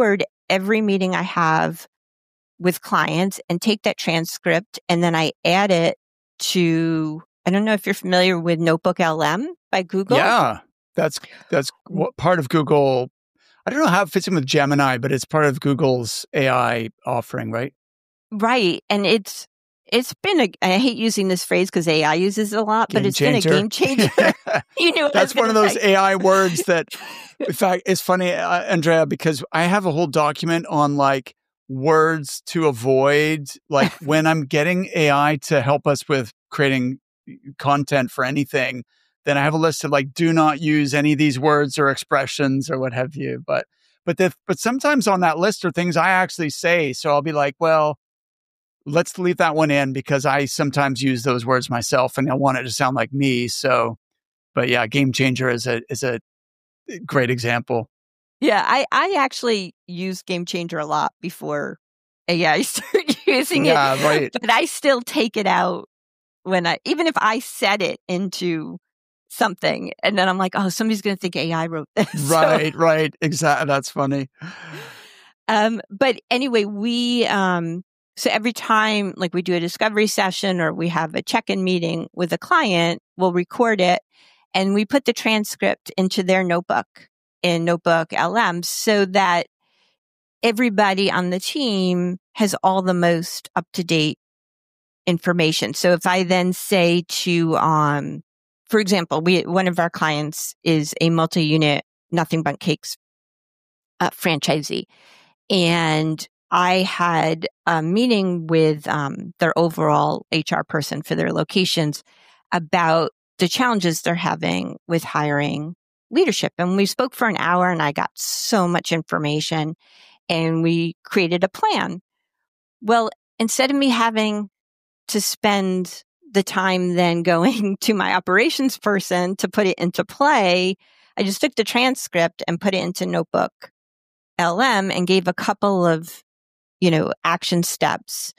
every meeting I have with clients and take that transcript, and then I add it to, I don't know if you're familiar with Notebook LM by Google. Yeah, that's what part of Google. I don't know how it fits in with Gemini, but it's part of Google's AI offering, right? Right. And it's been I hate using this phrase because AI uses it a lot, but it's been a game changer. You know, that's one of those AI words that, in fact, it's funny, Andrea, because I have a whole document on like words to avoid, like when I'm getting AI to help us with creating content for anything, then I have a list of like, do not use any of these words or expressions or what have you. But sometimes on that list are things I actually say. So I'll be like, well, let's leave that one in because I sometimes use those words myself and I want it to sound like me. So, but yeah, game changer is a great example. Yeah, I actually use game changer a lot before AI started using it. Yeah, right. But I still take it out even if I set it into something and then I'm like, oh, somebody's going to think AI wrote this. Right, right. Exactly. That's funny. But anyway, so every time like we do a discovery session or we have a check-in meeting with a client, we'll record it and we put the transcript into their notebook in Notebook LM so that everybody on the team has all the most up-to-date information. So if I then say to, for example, one of our clients is a multi-unit Nothing Bundt Cakes franchisee. And I had a meeting with their overall HR person for their locations about the challenges they're having with hiring leadership. And we spoke for an hour and I got so much information and we created a plan. Well, instead of me having to spend the time then going to my operations person to put it into play, I just took the transcript and put it into Notebook LM and gave a couple of, action steps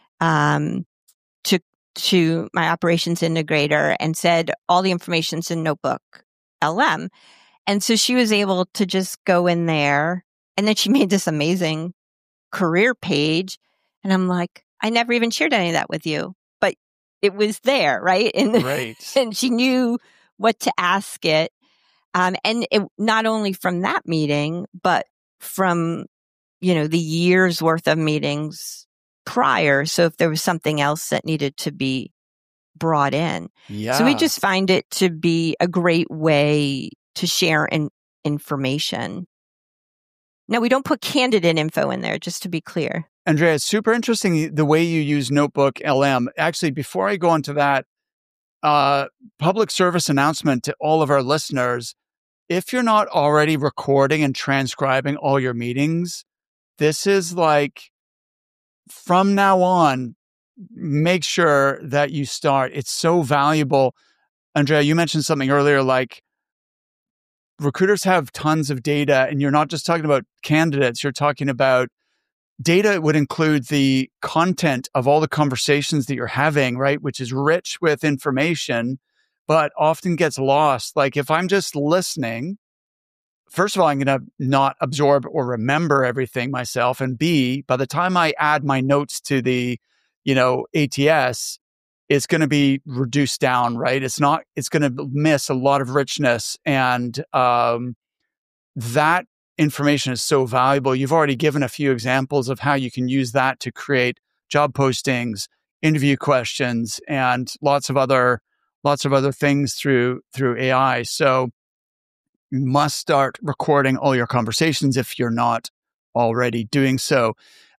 to my operations integrator and said all the information's in Notebook LM. And so she was able to just go in there and then she made this amazing career page. And I'm like, I never even shared any of that with you, but it was there, right? Right. And she knew what to ask it. And it not only from that meeting, but from, the year's worth of meetings prior. So if there was something else that needed to be brought in. Yeah. So we just find it to be a great way to share information. Now, we don't put candidate info in there, just to be clear. Andrea, it's super interesting the way you use Notebook LM. Actually, before I go into that, public service announcement to all of our listeners, if you're not already recording and transcribing all your meetings, this is like, from now on, make sure that you start. It's so valuable. Andrea, you mentioned something earlier, like recruiters have tons of data and you're not just talking about candidates, you're talking about data. Would include the content of all the conversations that you're having, right? Which is rich with information, but often gets lost. Like if I'm just listening, first of all, I'm going to not absorb or remember everything myself. And B, by the time I add my notes to the, ATS, it's going to be reduced down, right? It's going to miss a lot of richness. And that information is so valuable. You've already given a few examples of how you can use that to create job postings, interview questions, and lots of other things through AI. So you must start recording all your conversations if you're not already doing so.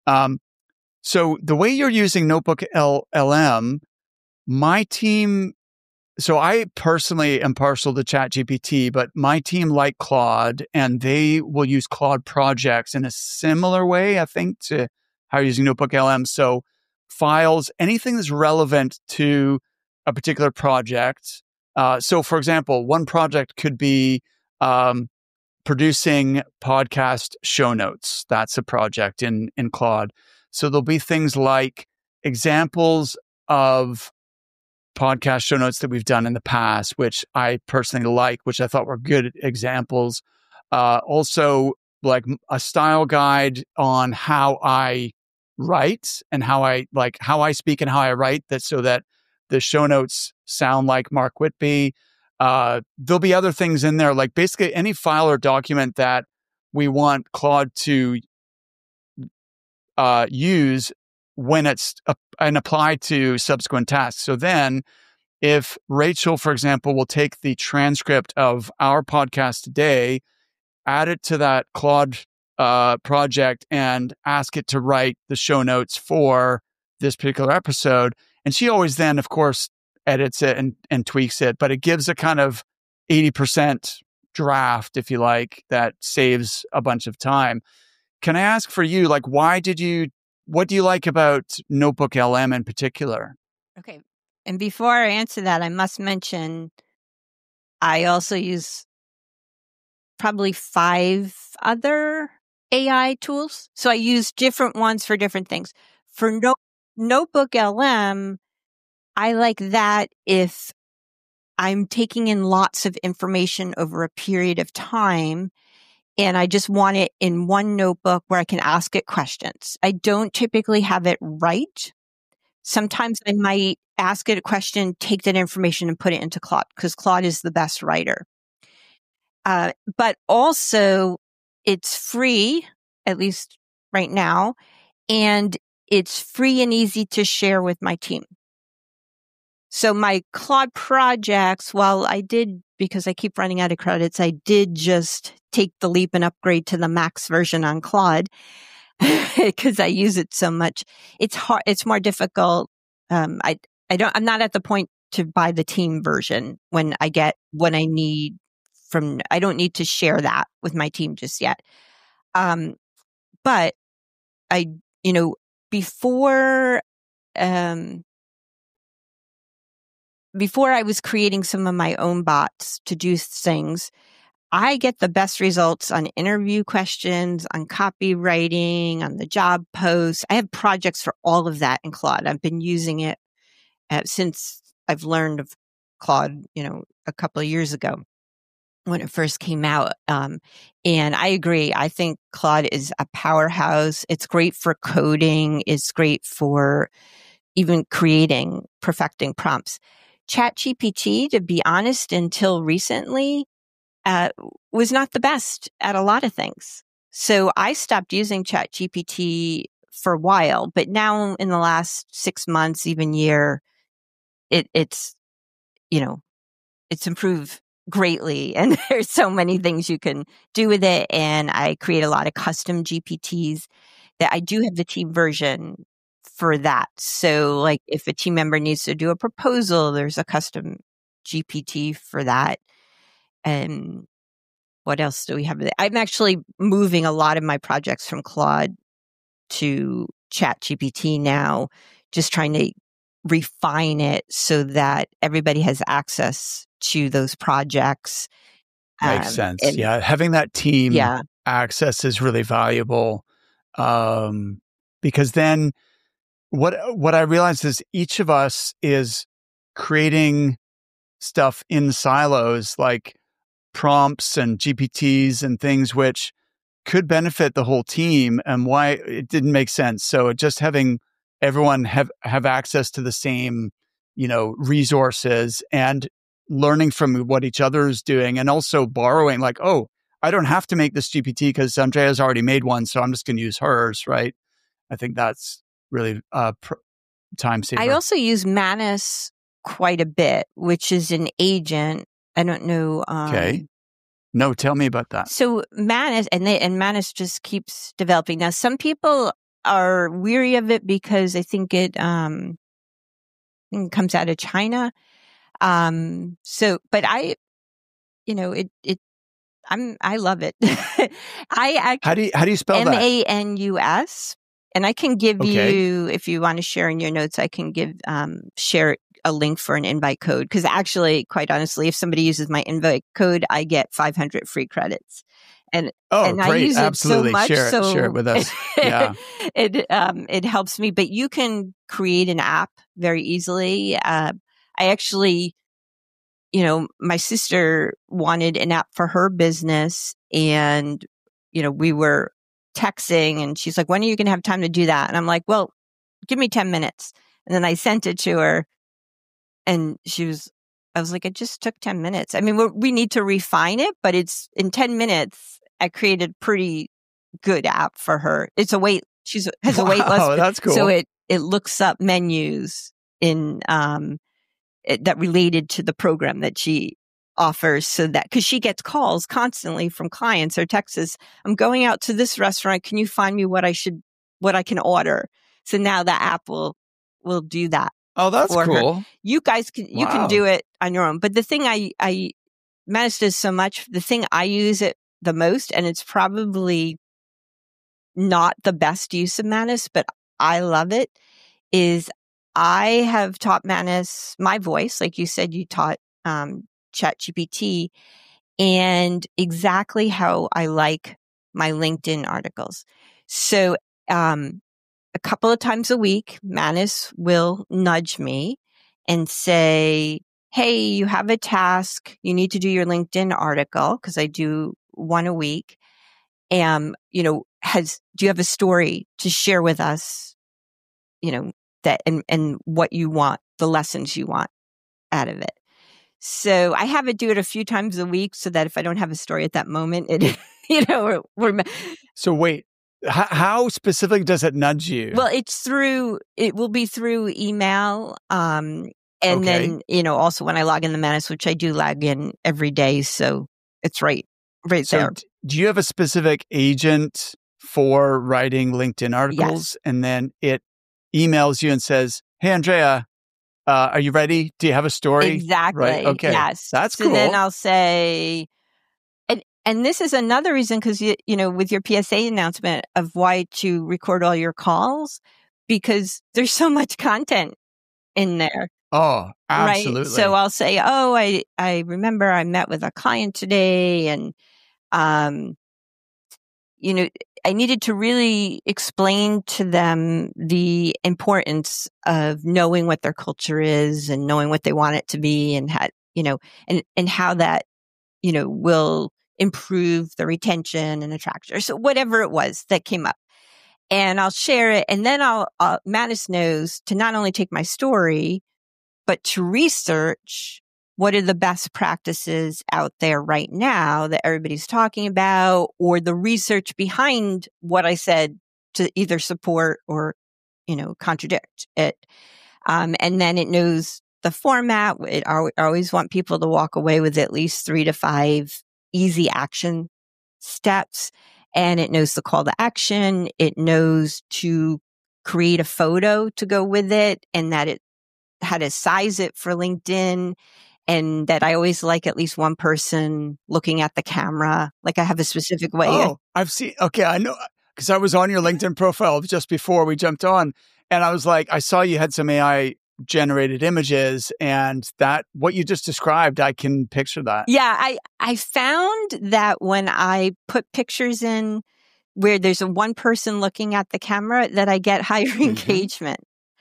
So the way you're using Notebook LM, my team, so I personally am partial to ChatGPT, but my team like Claude, and they will use Claude projects in a similar way, I think, to how you're using Notebook LM. So files, anything that's relevant to a particular project. So for example, one project could be producing podcast show notes. That's a project in Claude. So there'll be things like examples of podcast show notes that we've done in the past, which I personally like, which I thought were good examples. Also, like a style guide on how I write and how I speak and how I write, that so that the show notes sound like Mark Whitby. There'll be other things in there, like basically any file or document that we want Claude to use when it's and apply to subsequent tasks. So then if Rachel, for example, will take the transcript of our podcast today, add it to that Claude project and ask it to write the show notes for this particular episode. And she always then, of course, edits it and tweaks it, but it gives a kind of 80% draft, if you like, that saves a bunch of time. Can I ask for you, like, what do you like about Notebook LM in particular? Okay. And before I answer that, I must mention I also use probably 5 other AI tools. So I use different ones for different things. For Notebook LM, I like that if I'm taking in lots of information over a period of time and I just want it in one notebook where I can ask it questions. I don't typically have it write. Sometimes I might ask it a question, take that information and put it into Claude because Claude is the best writer. But also it's free, at least right now, and it's free and easy to share with my team. So my Claude projects, while I did, because I keep running out of credits, I did just take the leap and upgrade to the max version on Claude because I use it so much. It's hard. It's more difficult. I'm not at the point to buy the team version when I get what I need I don't need to share that with my team just yet. But before I was creating some of my own bots to do things, I get the best results on interview questions, on copywriting, on the job posts. I have projects for all of that in Claude. I've been using it since I've learned of Claude, a couple of years ago when it first came out. And I agree. I think Claude is a powerhouse. It's great for coding. It's great for even perfecting prompts. ChatGPT, to be honest, until recently, was not the best at a lot of things. So I stopped using ChatGPT for a while, but now in the last 6 months, even year, it's improved greatly. And there's so many things you can do with it. And I create a lot of custom GPTs that I do have the team version for that. So like if a team member needs to do a proposal, there's a custom GPT for that. And what else do we have? I'm actually moving a lot of my projects from Claude to ChatGPT now, just trying to refine it so that everybody has access to those projects. Makes sense. Having that team access is really valuable, because then what I realized is each of us is creating stuff in silos, like prompts and GPTs and things which could benefit the whole team, and why it didn't make sense. So just having everyone have access to the same, resources and learning from what each other is doing, and also borrowing, like, oh, I don't have to make this GPT because Andrea's already made one, so I'm just going to use hers, right? I think that's really time saver. I also use Manus quite a bit, which is an agent. I don't know. Okay. No, tell me about that. So Manus, and Manus just keeps developing. Now, some people are weary of it because I think it comes out of China. But I love it. How do you spell that? Manus. And I can give you, if you want to share in your notes, I can share a link for an invite code. Because actually, quite honestly, if somebody uses my invite code, I get 500 free credits. And great. I use Absolutely. it so much. Share it with us. Yeah. It helps me. But you can create an app very easily. I actually, my sister wanted an app for her business, and we were texting and she's like, when are you going to have time to do that? And I'm like, well, give me 10 minutes. And then I sent it to her and I was like, it just took 10 minutes. I mean, we need to refine it, but it's in 10 minutes, I created a pretty good app for her. It's has a wait list. Oh, that's cool. So it looks up menus that related to the program that she offers, so that, because she gets calls constantly from clients or texts, I'm going out to this restaurant. Can you find me what I can order? So now the app will do that. Oh, that's cool. Her. You guys can do it on your own. But the thing I Manus does so much, the thing I use it the most, and it's probably not the best use of Manus, but I love it, is I have taught Manus my voice. Like you said, you taught ChatGPT, and exactly how I like my LinkedIn articles. So a couple of times a week, Manus will nudge me and say, hey, you have a task. You need to do your LinkedIn article, because I do one a week. And, do you have a story to share with us, that and what you want, the lessons you want out of it? So I have it do it a few times a week, so that if I don't have a story at that moment, we're So wait, how specifically does it nudge you? Well, it will be through email. And then, also when I log in the Manus, which I do log in every day. So it's right there. Do you have a specific agent for writing LinkedIn articles? Yes. And then it emails you and says, hey, Andrea, are you ready? Do you have a story? Exactly. Right. Okay. Yes. That's cool. So then I'll say, and this is another reason, because, with your PSA announcement of why to record all your calls, because there's so much content in there. Oh, absolutely. Right? So I'll say, I remember I met with a client today, and, I needed to really explain to them the importance of knowing what their culture is and knowing what they want it to be, and how, and how that, will improve the retention and attraction. So whatever it was that came up, and I'll share it. And then Manus knows to not only take my story, but to research what are the best practices out there right now that everybody's talking about, or the research behind what I said to either support or, contradict it. And then it knows the format. I always want people to walk away with at least 3 to 5 easy action steps. And it knows the call to action. It knows to create a photo to go with it, and that how to size it for LinkedIn. And that I always like at least one person looking at the camera. Like I have a specific way. Oh, I've seen. Okay, I know, because I was on your LinkedIn profile just before we jumped on, and I was like, I saw you had some AI generated images, and that what you just described, I can picture that. Yeah, I found that when I put pictures in where there's one person looking at the camera, that I get higher engagement.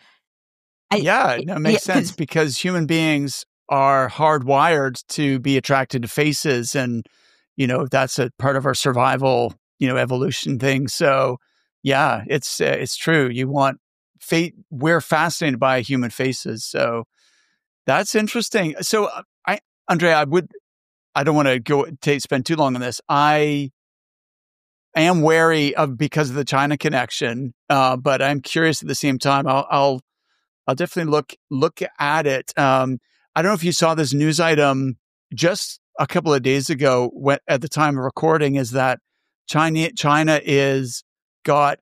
That makes sense, because human beings are hardwired to be attracted to faces, and that's a part of our survival evolution thing. So yeah, it's true. You want we're fascinated by human faces, so that's interesting. So Andrea, I don't want to spend too long on this. I am wary of, because of the China connection, but I'm curious at the same time. I'll definitely look at it. I don't know if you saw this news item just a couple of days ago, at the time of recording, is that China is got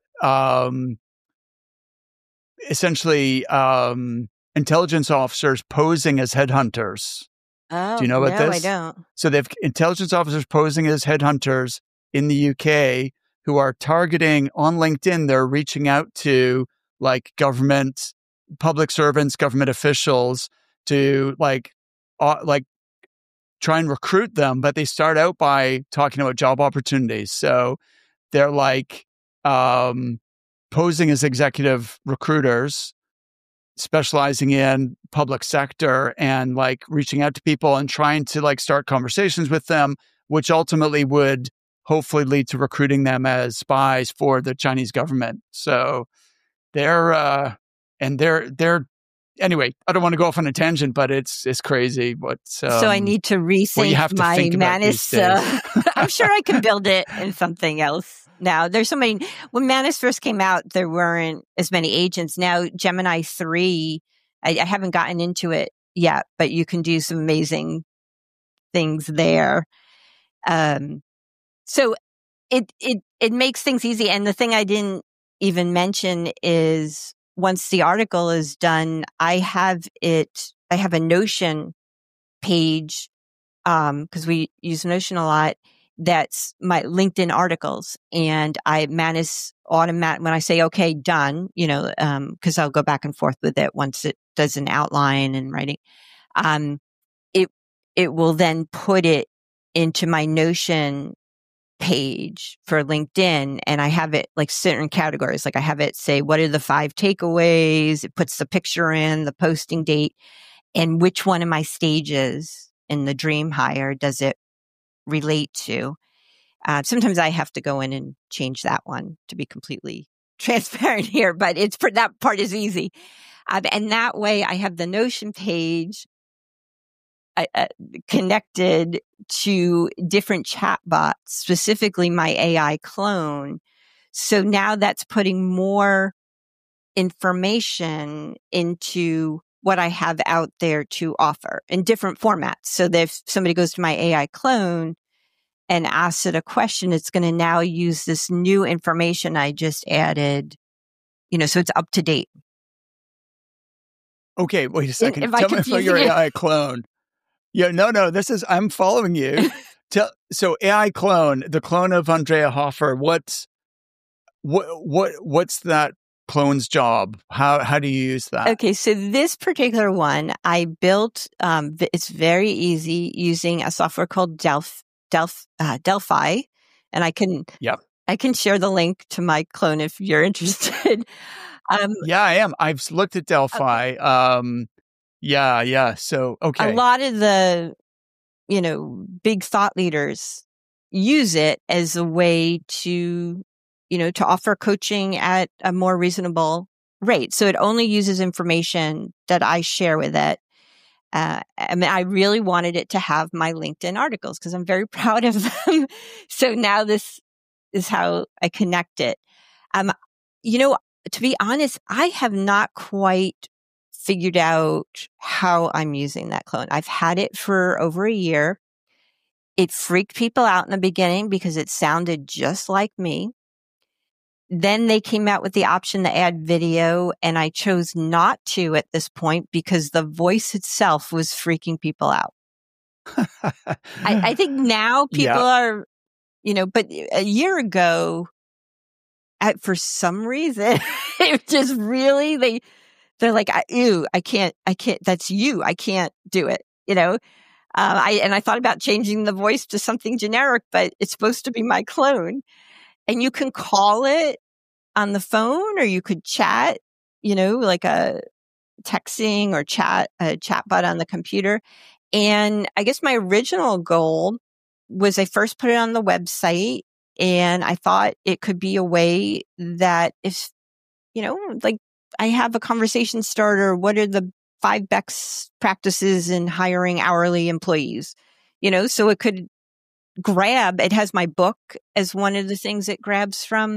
essentially intelligence officers posing as headhunters. Oh, do you know about this? I don't. So they have intelligence officers posing as headhunters in the UK who are targeting on LinkedIn. They're reaching out to like government, public servants, government officials to try and recruit them, but they start out by talking about job opportunities. So they're posing as executive recruiters, specializing in public sector, and reaching out to people and trying to start conversations with them, which ultimately would hopefully lead to recruiting them as spies for the Chinese government. So they're anyway, I don't want to go off on a tangent, but it's crazy. So I need to what you have rethink to my think about Manus. these days. I'm sure I can build it in something else now. There's so many. When Manus first came out, there weren't as many agents. Now Gemini 3, I haven't gotten into it yet, but you can do some amazing things there. So it makes things easy. And the thing I didn't even mention is once the article is done, I have a Notion page, cause we use Notion a lot. That's my LinkedIn articles, and I Manus when I say, okay, done, cause I'll go back and forth with it once it does an outline and writing. It will then put it into my Notion page for LinkedIn, and I have it like certain categories. Like I have it say, what are the 5 takeaways? It puts the picture in, the posting date, and which one of my stages in the dream hire does it relate to. Sometimes I have to go in and change that one to be completely transparent here, but that part is easy. And that way I have the Notion page connected to different chatbots, specifically my AI clone. So now that's putting more information into what I have out there to offer in different formats. So that if somebody goes to my AI clone and asks it a question, it's going to now use this new information I just added, so it's up to date. Okay, wait a second. Tell me about your AI clone. Yeah, no, I'm following you. So AI clone, the clone of Andrea Hoffer, what's that clone's job? How do you use that? Okay, so this particular one I built, it's very easy using a software called Delphi, and I can share the link to my clone if you're interested. Yeah, I am. I've looked at Delphi. Okay. Yeah. So, okay. A lot of the, big thought leaders use it as a way to, to offer coaching at a more reasonable rate. So it only uses information that I share with it. I really wanted it to have my LinkedIn articles because I'm very proud of them. So now this is how I connect it. To be honest, I have not quite figured out how I'm using that clone. I've had it for over a year. It freaked people out in the beginning because it sounded just like me. Then they came out with the option to add video, and I chose not to at this point because the voice itself was freaking people out. I think now people are, but a year ago, for some reason, it just really, they're like, ew, I can't, that's you. I can't do it, I thought about changing the voice to something generic, but it's supposed to be my clone. And you can call it on the phone, or you could chat, like a texting or a chatbot on the computer. And I guess my original goal was I first put it on the website, and I thought it could be a way that if, like I have a conversation starter, what are the 5 best practices in hiring hourly employees? So it could it has my book as one of the things it grabs from,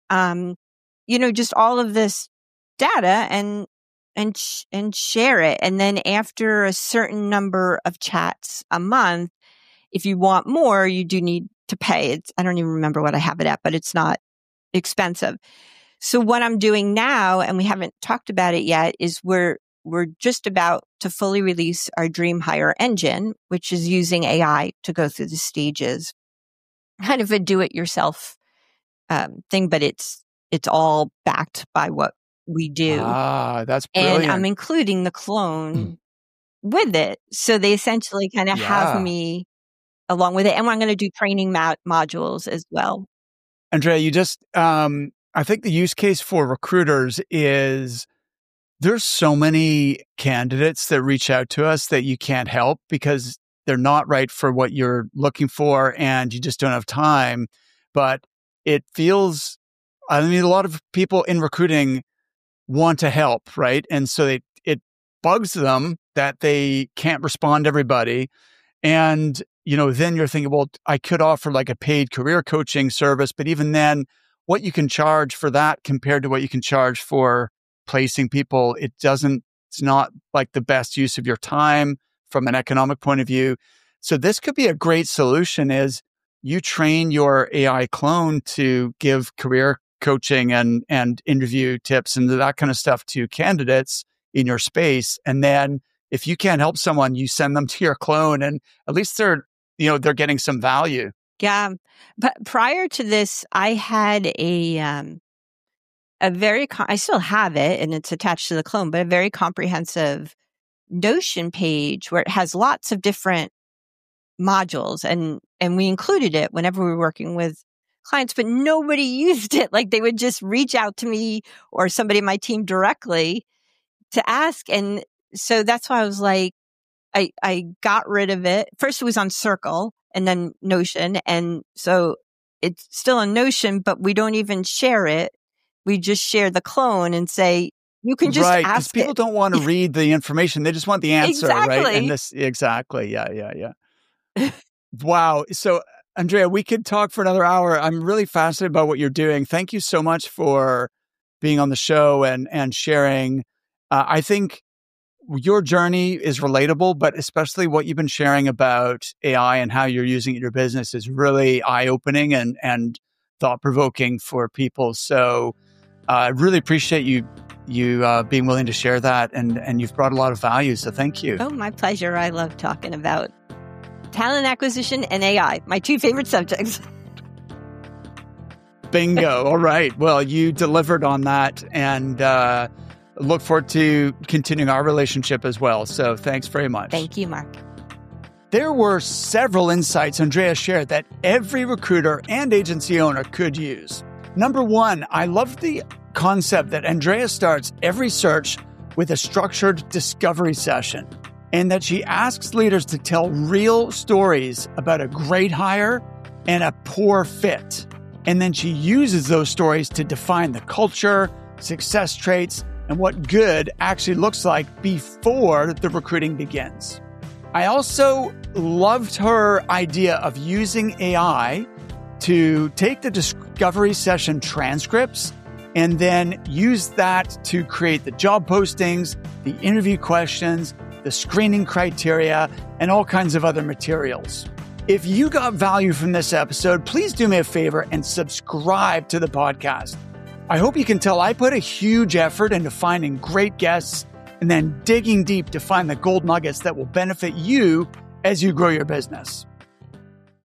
just all of this data and share it. And then after a certain number of chats a month, if you want more, you do need to pay. I don't even remember what I have it at, but it's not expensive. So what I'm doing now, and we haven't talked about it yet, is we're just about to fully release our Dream Hire engine, which is using AI to go through the stages, kind of a do-it-yourself thing, but it's all backed by what we do. That's brilliant. And I'm including the clone with it. So they essentially kind of have me along with it. And I'm going to do training modules as well. Andrea, you just, I think the use case for recruiters is there's so many candidates that reach out to us that you can't help because they're not right for what you're looking for and you just don't have time. But it feels, I mean, a lot of people in recruiting want to help, right? And so it bugs them that they can't respond to everybody. And, then you're thinking, well, I could offer like a paid career coaching service, but even then, what you can charge for that compared to what you can charge for placing people, it's not like the best use of your time from an economic point of view. So this could be a great solution is you train your AI clone to give career coaching and interview tips and that kind of stuff to candidates in your space. And then if you can't help someone, you send them to your clone and at least they're getting some value. Yeah. But prior to this, I had I still have it and it's attached to the clone, but a very comprehensive Notion page where it has lots of different modules and we included it whenever we were working with clients, but nobody used it. Like they would just reach out to me or somebody in my team directly to ask. And so that's why I was like, I got rid of it. First it was on Circle and then Notion. And so it's still on Notion, but we don't even share it. We just share the clone and say, you can just right, ask people don't want to read the information. They just want the answer, exactly. Right? And exactly. Yeah. Wow. So Andrea, we could talk for another hour. I'm really fascinated by what you're doing. Thank you so much for being on the show and sharing. I think your journey is relatable, but especially what you've been sharing about AI and how you're using it in your business is really eye-opening and thought-provoking for people. So I really appreciate you being willing to share that, and you've brought a lot of value. So thank you. Oh, my pleasure. I love talking about talent acquisition and AI, my two favorite subjects. Bingo. All right. Well, you delivered on that, and look forward to continuing our relationship as well. So thanks very much. Thank you, Mark. There were several insights Andrea shared that every recruiter and agency owner could use. Number one, I love the concept that Andrea starts every search with a structured discovery session, and that she asks leaders to tell real stories about a great hire and a poor fit. And then she uses those stories to define the culture, success traits, and what good actually looks like before the recruiting begins. I also loved her idea of using AI to take the discovery session transcripts and then use that to create the job postings, the interview questions, the screening criteria, and all kinds of other materials. If you got value from this episode, please do me a favor and subscribe to the podcast. I hope you can tell I put a huge effort into finding great guests and then digging deep to find the gold nuggets that will benefit you as you grow your business.